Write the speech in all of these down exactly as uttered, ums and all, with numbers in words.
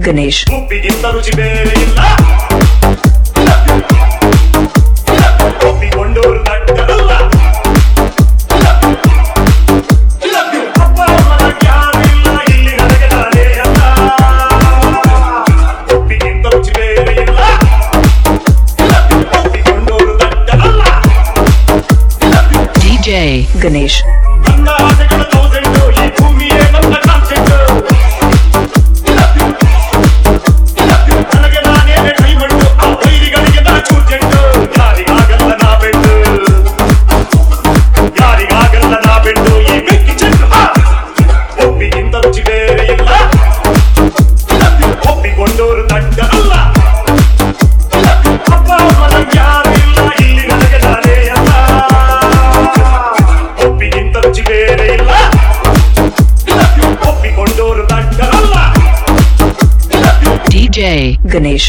ಗಣೇಶ್. ಉಪ್ಪಿಗಿಂತ ರುಚಿ ಬೇರೆ ಇಲ್ಲ, ಒಪ್ಪಿಕೊಂಡೋರು ದಡ್ಡರಲ್ಲ. ಅಪ್ಪ ಅಮ್ಮನ ಯಾರಿಲ್ಲ, ಇಲ್ಲಿ ನನಗೆ ನಾನೇ ಅಲ್ಲ. ಉಪ್ಪಿಗಿಂತ ರುಚಿ ಬೇರೆ ಇಲ್ಲ, ಒಪ್ಪಿಕೊಂಡೋರು ದಡ್ಡರಲ್ಲ. ಡಿಜೆ ಗಣೇಶ್. ನನ್ನ ಆಸೆಗಳ ತೌಸಂಡು, ಈ ಭೂಮಿಯೇ ನನ್ನ ಕಾನ್ಸೆಪ್ಟ್. ನನಗೆ ನಾನೇ ಟ್ರೈ ಮಾಡು, ಆ ವೈರಿಗಳಿಗೆ ನಾ ಚೂರ್ಜೆಂಟು. ಯಾರಿಗಾಗಲ್ಲ ನಾ ಬೆಂಡು, ಯಾರಿಗಾಗಲ್ಲ ನಾ ಬೆಂಡು, ಈ ಬೆಂಕಿ ಚೆಂಡು. ಒಪ್ಪಿಗಿಂತ ರುಚಿ ಬೇರೆ ಇಲ್ಲ, ಒಪ್ಪಿಕೊಂಡೋರು ದಡ್ಡರಲ್ಲ. ಅಪ್ಪ ಅಮ್ಮನ ಯಾರು ಇಲ್ಲ, ಇಲ್ಲಿ ನನಗೆ ನಾನೇ ಅಲ್ಲ. ಒಪ್ಪಿಗಿಂತ ರುಚಿ ಬೇರೆ ಇಲ್ಲ, ಒಪ್ಪಿಕೊಂಡೋರು ದಡ್ಡರಲ್ಲ. ಡಿಜೆ ಗಣೇಶ್.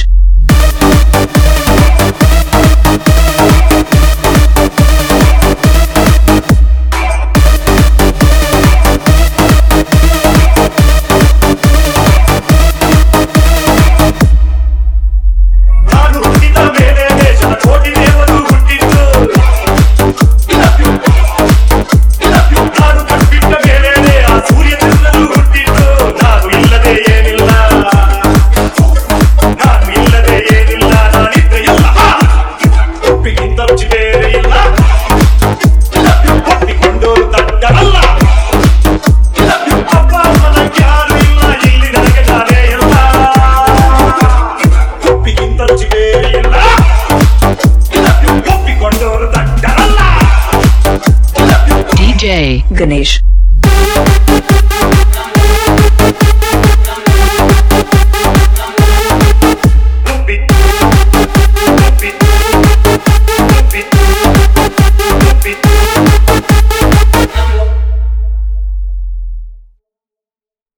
ನಾನು ಹುಟ್ಟಿದ ಮೇಲೆ ದೇಶದ ಕೋಟಿ ದೇವರು ಹುಟ್ಟಿದ್ದು. ನಾನು ಕಟ್ಟಿಟ್ಟ ಮೇಲೆ ಆ ಸೂರ್ಯ ಚಂದ್ರರು ಹುಟ್ಟಿದ್ದು. ನಾನು ಇಲ್ಲದೆ ಏನಿಲ್ಲ, ನಾನು ಇಲ್ಲದೆ ಏನಿಲ್ಲ, ನಾನಿದ್ರೆ ಎಲ್ಲ. ಒಪ್ಪಿಗಿಂತ ರುಚಿ ಬೇರೆ ಇಲ್ಲ, ಒಪ್ಪಿಕೊಂಡೋರು ದಡ್ಡರಲ್ಲ. ಅಪ್ಪ ಅಮ್ಮನ ಯಾರು ಇಲ್ಲ, ಇಲ್ಲಿ ನನಗೆ ನಾನೇ ಎಲ್ಲ. ಒಪ್ಪಿಗಿಂತ ರುಚಿ ಬೇರೆ ಇಲ್ಲ, ಒಪ್ಪಿಕೊಂಡೋರು ದಡ್ಡರಲ್ಲ. ಡಿಜೆ ಗಣೇಶ್.